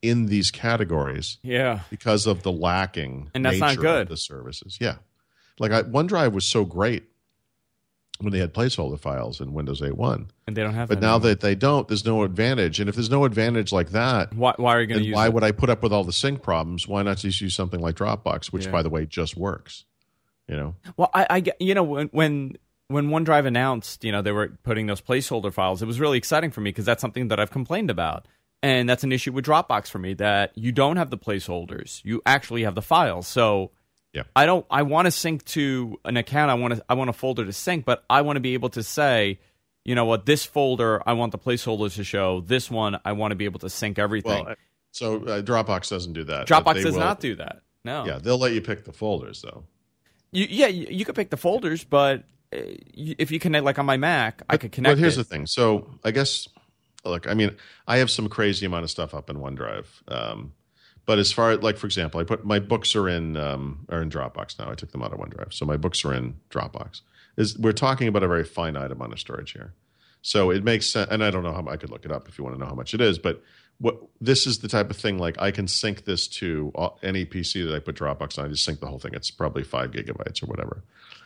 B: in these categories
A: Yeah.
B: because of the lacking
A: And that's
B: nature
A: not good.
B: of the services. Yeah. Like OneDrive was so great when they had placeholder files in Windows 8.1.
A: And they don't have
B: But
A: that
B: now
A: anymore.
B: that they don't, there's no advantage. And if there's no advantage like that,
A: Why are you going to
B: then
A: use
B: why
A: it?
B: would I put up with all the sync problems? Why not just use something like Dropbox, which,
A: Yeah.
B: by the way, just works?
A: Well, I get, when OneDrive announced, they were putting those placeholder files, it was really exciting for me because that's something that I've complained about. And that's an issue with Dropbox for me, that you don't have the placeholders. You actually have the files. So
B: Yeah.
A: I want to sync to an account. I want a folder to sync, but I want to be able to say, you know what, this folder, I want the placeholders to show. This one, I want to be able to sync everything.
B: Well, so Dropbox doesn't do that.
A: Dropbox does not do that. No.
B: Yeah, they'll let you pick the folders, though.
A: You could pick the folders, but if you connect, like on my Mac, I could connect.
B: But here's
A: it.
B: the thing. So I guess, look, I mean, I have some crazy amount of stuff up in OneDrive. But as far as, like, for example, I put my books are in Dropbox now. I took them out of OneDrive, so my books are in Dropbox. We're talking about a very finite amount of storage here, so it makes sense. And I don't know how I could look it up if you want to know how much it is. But this is the type of thing, like, I can sync this to any PC that I put Dropbox on. I just sync the whole thing. It's probably 5 gigabytes or whatever.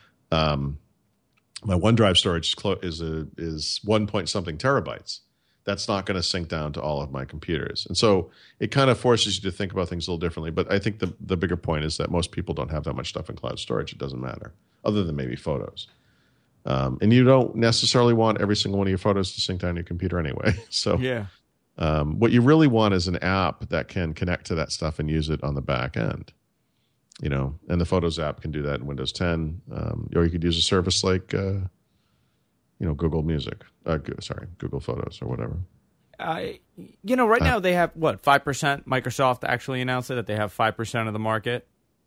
B: My OneDrive storage is 1 point something terabytes. That's not going to sync down to all of my computers. And so it kind of forces you to think about things a little differently. But I think the bigger point is that most people don't have that much stuff in cloud storage. It doesn't matter, other than maybe photos. And you don't necessarily want every single one of your photos to sync down your computer anyway. So
A: Yeah.
B: what you really want is an app that can connect to that stuff and use it on the back end. And the Photos app can do that in Windows 10. Or you could use a service like Google Music. Google Photos or whatever.
A: Right now they have, 5%? Microsoft actually announced that they have 5% of the market.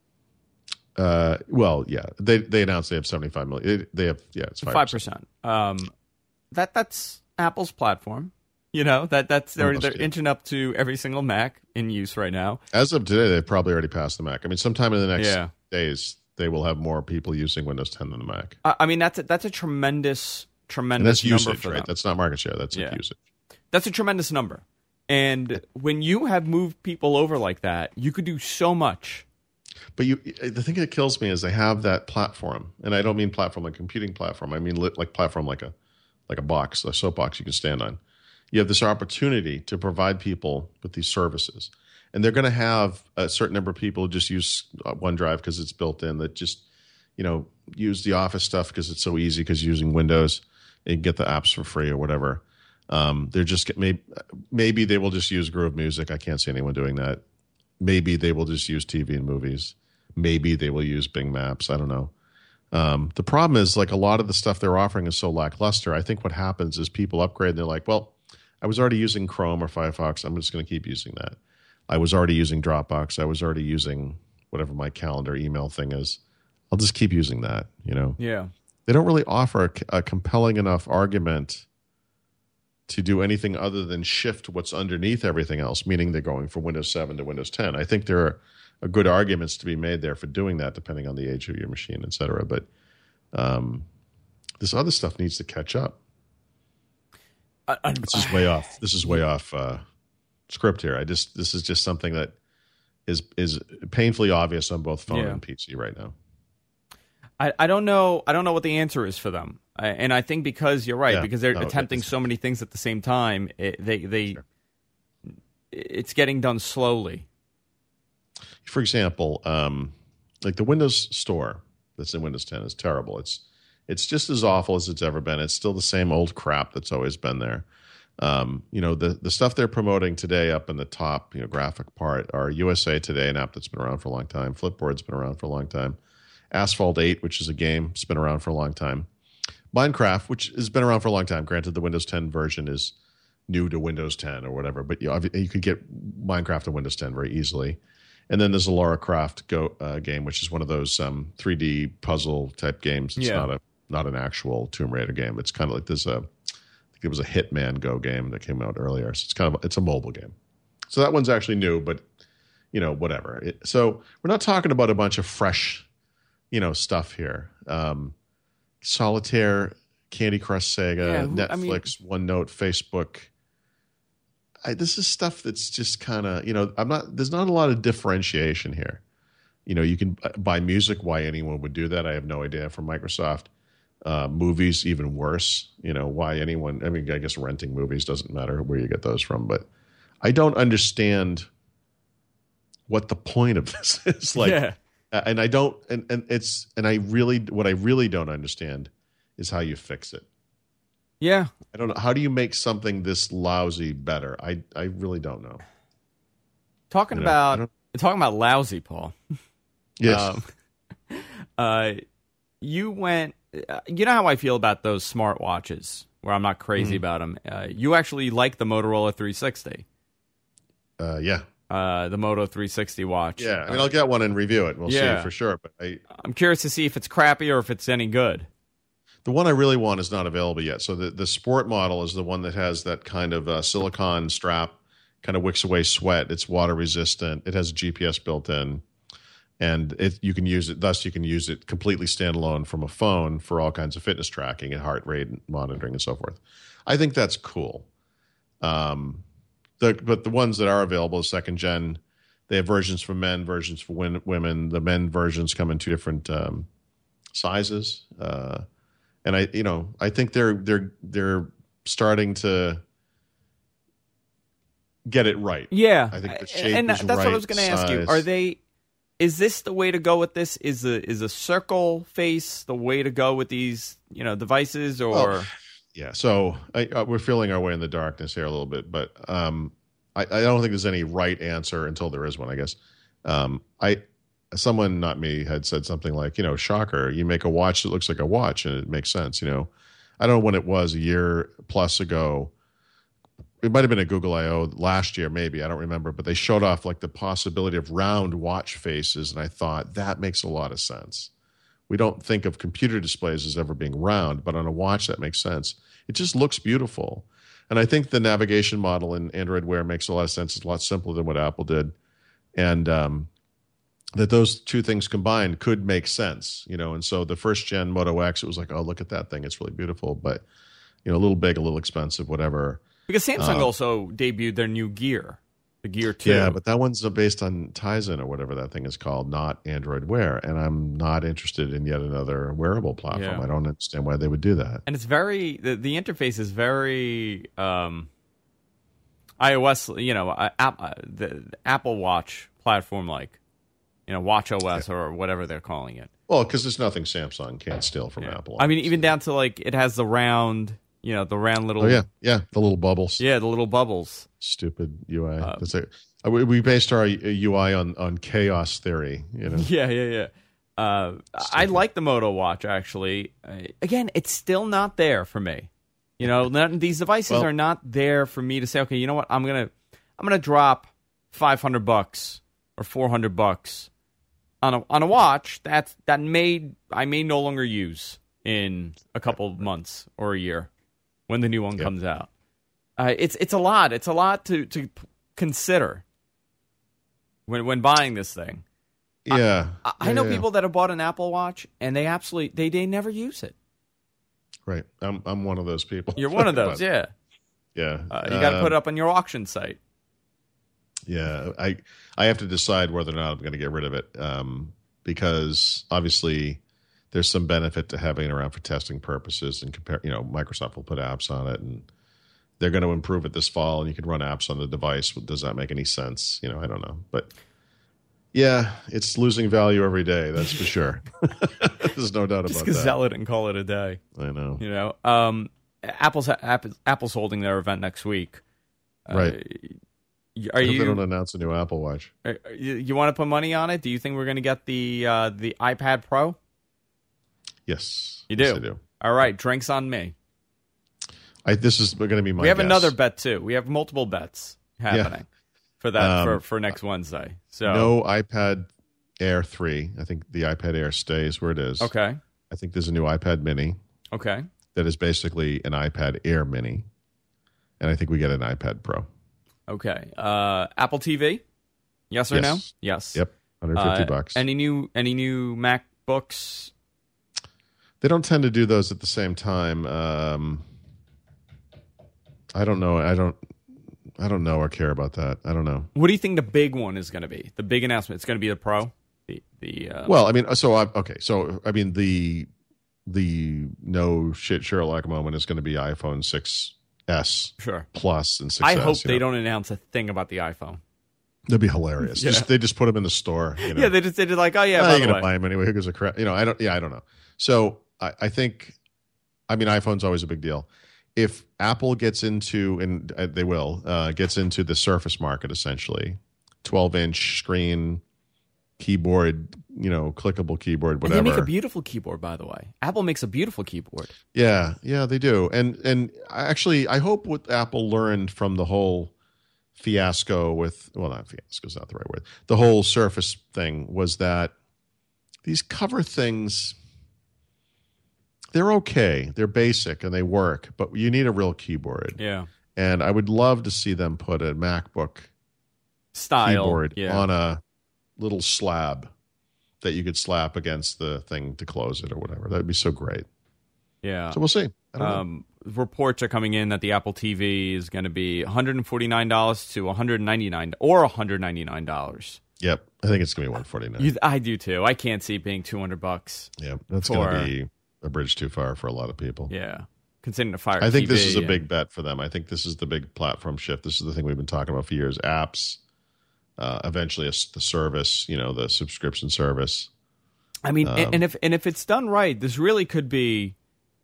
B: Well, yeah, they announced they have 75 million. They have, it's 5%.
A: 5%. That's Apple's platform. That's they're inching up to every single Mac in use right now.
B: As of today, they've probably already passed the Mac. I mean, sometime in the next days, they will have more people using Windows 10 than the Mac.
A: I mean, that's a tremendous
B: and that's
A: number
B: usage,
A: for
B: right?
A: them.
B: That's not market share. That's like usage.
A: That's a tremendous number. And when you have moved people over like that, you could do so much.
B: But the thing that kills me is they have that platform, and I don't mean platform like computing platform. I mean like platform like a box, a soapbox you can stand on. You have this opportunity to provide people with these services, and they're going to have a certain number of people who just use OneDrive because it's built in. That just use the Office stuff because it's so easy because using Windows, and get the apps for free or whatever. They're just maybe they will just use Groove Music. I can't see anyone doing that. Maybe they will just use TV and movies. Maybe they will use Bing Maps. I don't know. The problem is, like, a lot of the stuff they're offering is so lackluster. I think what happens is people upgrade and they're like, well, I was already using Chrome or Firefox. I'm just going to keep using that. I was already using Dropbox. I was already using whatever my calendar email thing is. I'll just keep using that,
A: Yeah.
B: They don't really offer a compelling enough argument to do anything other than shift what's underneath everything else, meaning they're going from Windows 7 to Windows 10. I think there are good arguments to be made there for doing that, depending on the age of your machine, et cetera. But this other stuff needs to catch up. This is way off. This is way off script here. This is just something that is painfully obvious on both phone and PC right now.
A: I don't know what the answer is for them, and I think because you're right, because they're attempting so many things at the same time, it's getting done slowly.
B: For example, like the Windows Store that's in Windows 10 is terrible. It's just as awful as it's ever been. It's still the same old crap that's always been there. The stuff they're promoting today up in the top, graphic part are USA Today, an app that's been around for a long time. Flipboard's been around for a long time. Asphalt 8, which is a game, it's been around for a long time. Minecraft, which has been around for a long time. Granted, the Windows 10 version is new to Windows 10 or whatever, but you could get Minecraft on Windows 10 very easily. And then there's a Lara Croft game, which is one of those 3D puzzle type games. It's not an actual Tomb Raider game. It's kind of like I think it was a Hitman Go game that came out earlier. So it's a mobile game. So that one's actually new, but whatever. So we're not talking about a bunch of fresh, stuff here. Solitaire, Candy Crush Saga, Netflix, OneNote, Facebook. this is stuff that's just kind of, there's not a lot of differentiation here. You can buy music. Why anyone would do that, I have no idea. From Microsoft, movies, even worse. Why anyone? I mean, I guess renting movies doesn't matter where you get those from, but I don't understand what the point of this is. And I don't, what I really don't understand is how you fix it.
A: Yeah,
B: I don't know. How do you make something this lousy better? I really don't know.
A: Talking about lousy, Paul.
B: Yes.
A: You went. You know how I feel about those smartwatches, where I'm not crazy about them. You actually like the Motorola 360.
B: Yeah.
A: The Moto 360 watch.
B: Yeah, I mean, I'll get one and review it. We'll see for sure. But
A: I'm curious to see if it's crappy or if it's any good.
B: The one I really want is not available yet. So the sport model is the one that has that kind of silicone strap, kind of wicks away sweat. It's water resistant. It has GPS built in, and you can use it. Thus, you can use it completely standalone from a phone for all kinds of fitness tracking and heart rate monitoring and so forth. I think that's cool. But the ones that are available, second gen, they have versions for men, versions for women. The men versions come in two different sizes, and I think they're starting to get it right.
A: Yeah,
B: I think the shape
A: and
B: is
A: that's
B: right,
A: what I was going to ask you. Is this the way to go with this? Is a circle face the way to go with these devices or?
B: Well, yeah, so we're feeling our way in the darkness here a little bit, but I don't think there's any right answer until there is one, I guess. Someone, not me, had said something like, shocker, you make a watch that looks like a watch, and it makes sense. I don't know when it was, a year plus ago. It might have been at Google I/O last year, maybe. I don't remember, but they showed off like the possibility of round watch faces, and I thought that makes a lot of sense. We don't think of computer displays as ever being round, but on a watch that makes sense. It just looks beautiful. And I think the navigation model in Android Wear makes a lot of sense. It's a lot simpler than what Apple did. And that those two things combined could make sense, And so the first gen Moto X, it was like, oh, look at that thing. It's really beautiful. But, a little big, a little expensive, whatever.
A: Because Samsung also debuted their new Gear. The Gear 2.
B: Yeah, but that one's based on Tizen or whatever that thing is called, not Android Wear. And I'm not interested in yet another wearable platform. Yeah. I don't understand why they would do that.
A: And it's very, the interface is very iOS, the Apple Watch platform like, Watch OS or whatever they're calling it.
B: Well, because there's nothing Samsung can't steal from Apple.
A: I mean, even down to like, it has the round... the round little...
B: Oh, yeah, the little bubbles.
A: Yeah, the little bubbles.
B: Stupid UI. We based our UI on chaos theory,
A: Yeah. I like the Moto Watch, actually. Again, it's still not there for me. These devices are not there for me to say, okay, you know what, I'm gonna drop $500 or $400 on a watch that I may no longer use in a couple of months or a year. When the new one comes out, it's a lot. It's a lot to consider when buying this thing.
B: Yeah,
A: I know people that have bought an Apple Watch and they absolutely they never use it.
B: Right, I'm one of those people.
A: You're one of those, yeah.
B: Yeah,
A: you got to put it up on your auction site.
B: Yeah, I have to decide whether or not I'm going to get rid of it because obviously. There's some benefit to having it around for testing purposes and compare. Microsoft will put apps on it, and they're going to improve it this fall, and you can run apps on the device. Does that make any sense? I don't know, but yeah, it's losing value every day. That's for sure. There's no doubt about that.
A: Just sell it and call it a day.
B: I know.
A: Apple's holding their event next week.
B: Right. They don't announce a new Apple Watch.
A: You want to put money on it? Do you think we're going to get the iPad Pro?
B: Yes.
A: You do?
B: Yes, I do.
A: All right. Drinks on me.
B: This is going to be my
A: We have
B: guess.
A: another bet, too. We have multiple bets happening for that for next Wednesday. So
B: no iPad Air 3. I think the iPad Air stays where it is.
A: Okay.
B: I think there's a new iPad Mini.
A: Okay.
B: That is basically an iPad Air Mini. And I think we get an iPad Pro.
A: Okay. Apple TV? Yes or no? Yes.
B: Yep. $150.
A: Any new MacBooks?
B: They don't tend to do those at the same time. I don't know. I don't know or care about that. I don't know.
A: What do you think the big one is going to be? The big announcement? It's going to be the Pro.
B: Well, I mean, the no shit Sherlock moment is going to be iPhone 6s
A: sure.
B: Plus and 6s.
A: I hope they don't announce a thing about the iPhone.
B: That'd be hilarious.
A: Yeah.
B: They just put them in the store. You know?
A: Yeah, they did like, oh yeah, by
B: you're
A: the
B: gonna
A: way.
B: buy them anyway. Who gives a crap? You know, I don't know. So I think, I mean, iPhone's always a big deal. If Apple gets into, and they will, gets into the Surface market, essentially, 12-inch screen, keyboard, clickable keyboard, whatever.
A: And they make a beautiful keyboard, by the way. Apple makes a beautiful keyboard.
B: Yeah, they do. And actually, I hope what Apple learned from the whole fiasco with, well, not fiasco is not the right word, the whole Surface thing was that these cover things, they're okay. They're basic and they work, but you need a real keyboard.
A: Yeah.
B: And I would love to see them put a MacBook
A: style
B: keyboard on a little slab that you could slap against the thing to close it or whatever. That'd be so great.
A: Yeah.
B: So we'll see. I don't know.
A: Reports are coming in that the Apple TV is going to be $149 to $199 or $199.
B: Yep. I think it's going to be $149.
A: I do too. I can't see it being $200.
B: Yeah. That's going to be a bridge too far for a lot of people.
A: Yeah. Considering the Fire TV.
B: I think this is a big bet for them. I think this is the big platform shift. This is the thing we've been talking about for years. Apps, eventually the service, the subscription service.
A: I mean, and if it's done right, this really could be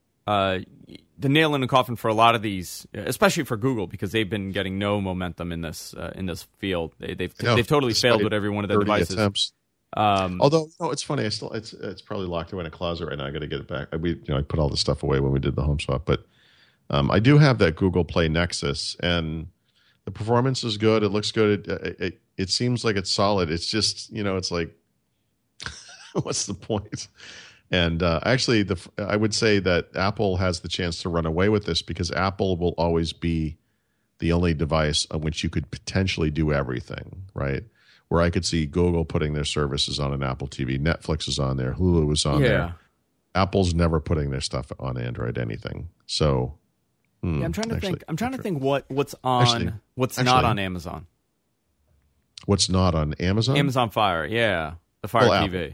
A: the nail in the coffin for a lot of these, especially for Google, because they've been getting no momentum in this field. They've totally failed with every one of their devices.
B: Attempts. Although it's funny, it's probably locked away in a closet right now. I got to get it back. I put all the stuff away when we did the home swap, but I do have that Google Play Nexus, and the performance is good. It looks good. It seems like it's solid. It's just it's like, what's the point? And actually, I would say that Apple has the chance to run away with this because Apple will always be the only device on which you could potentially do everything, right? Where I could see Google putting their services on an Apple TV, Netflix is on there, Hulu is on there. Apple's never putting their stuff on Android anything. So,
A: I'm trying to think. I'm trying to think what's not on Amazon.
B: What's not on Amazon?
A: Amazon Fire, yeah, the Fire TV.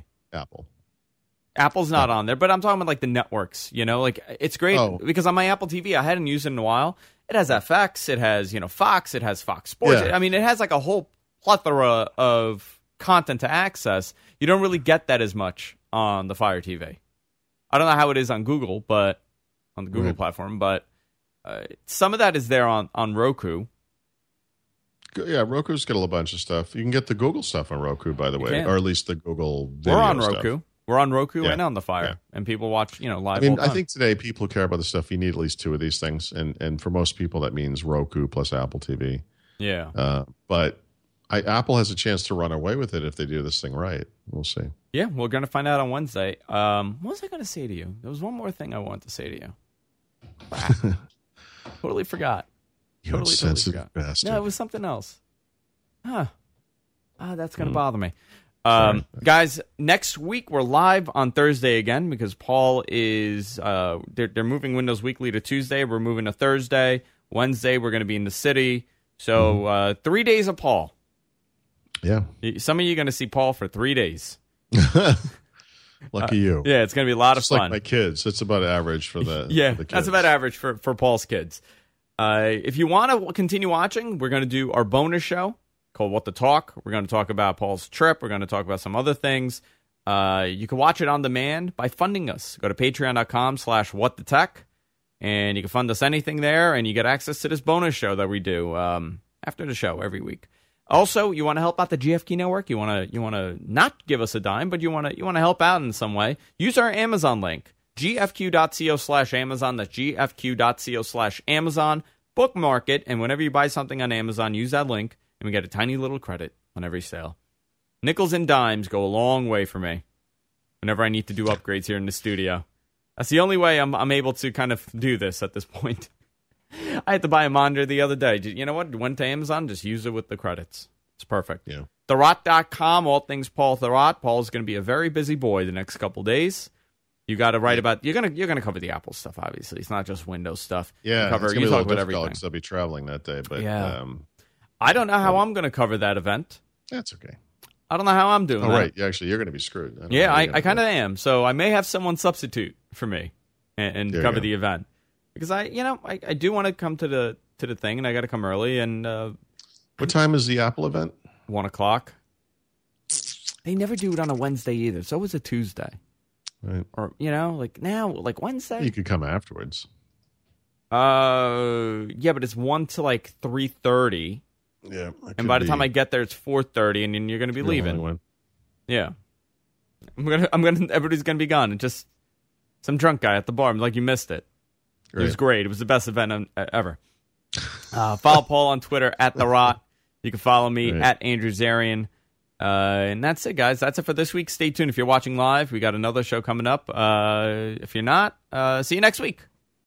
B: Apple's
A: not on there, but I'm talking about like the networks. Like it's great because on my Apple TV, I hadn't used it in a while. It has FX, it has Fox, it has Fox Sports.
B: Yeah.
A: I mean, it has like a whole plethora of content to access. You don't really get that as much on the Fire TV. I don't know how it is on Google, but on the Google platform, but some of that is there on Roku.
B: Yeah, Roku's got a bunch of stuff. You can get the Google stuff on Roku, by the way, or at least the Google video
A: We're on
B: stuff.
A: Roku. We're on Roku and on the Fire, and people watch, live.
B: I mean, I think today people who care about the stuff. You need at least two of these things, and for most people, that means Roku plus Apple TV.
A: Yeah,
B: but Apple has a chance to run away with it if they do this thing right. We'll see.
A: Yeah, we're going to find out on Wednesday. What was I going to say to you? There was one more thing I wanted to say to you. Totally forgot. Totally forgot.
B: Bastard.
A: No, it was something else. That's going to bother me. Guys, next week we're live on Thursday again because Paul is they're moving Windows Weekly to Tuesday. We're moving to Thursday. Wednesday we're going to be in the city. So 3 days of Paul.
B: Yeah.
A: Some of you are going to see Paul for 3 days.
B: Lucky you.
A: Yeah, it's going to be a lot of fun.
B: Like my kids. That's about average for the
A: yeah,
B: for the kids.
A: That's about average for Paul's kids. If you want to continue watching, we're going to do our bonus show called What the Talk. We're going to talk about Paul's trip. We're going to talk about some other things. You can watch it on demand by funding us. Go to patreon.com/whatthetech, and you can fund us anything there, and you get access to this bonus show that we do after the show every week. Also, you want to help out the GFQ network. You want to not give us a dime, but you want to help out in some way. Use our Amazon link, gfq.co/Amazon. That's gfq.co/Amazon. Bookmark it, and whenever you buy something on Amazon, use that link, and we get a tiny little credit on every sale. Nickels and dimes go a long way for me whenever I need to do upgrades here in the studio. That's the only way I'm able to kind of do this at this point. I had to buy a monitor the other day. You know what? Went to Amazon, just use it with the credits. It's perfect.
B: Yeah.
A: Thurrott.com, all things Paul Thurrott. Paul's going to be a very busy boy the next couple days. You got to write about you're gonna cover the Apple stuff. Obviously, it's not just Windows stuff.
B: Yeah,
A: you
B: it's gonna be
A: talk
B: a little
A: about
B: difficult
A: everything.
B: because I'll be traveling that day. But
A: I don't know how I'm going to cover that event.
B: That's okay.
A: I don't know how I'm doing.
B: Oh,
A: that.
B: right. Actually, you're going to be screwed.
A: I kind of am. So I may have someone substitute for me and cover the event because I do want to come to the thing, and I got to come early. And
B: what time is the Apple event?
A: 1:00. They never do it on a Wednesday either. It's always a Tuesday.
B: Right.
A: Or like Wednesday.
B: You could come afterwards.
A: Yeah, but it's 1 to 3:30.
B: Yeah,
A: and by the time I get there, it's 4:30, and then you're going to be leaving. Yeah, everybody's going to be gone, and just some drunk guy at the bar. I'm like, you missed it. It was great. It was the best event ever. Follow Paul on Twitter at The Rot. You can follow me at Andrew Zarian. And that's it, guys. That's it for this week. Stay tuned if you're watching live. We got another show coming up. If you're not, see you next week.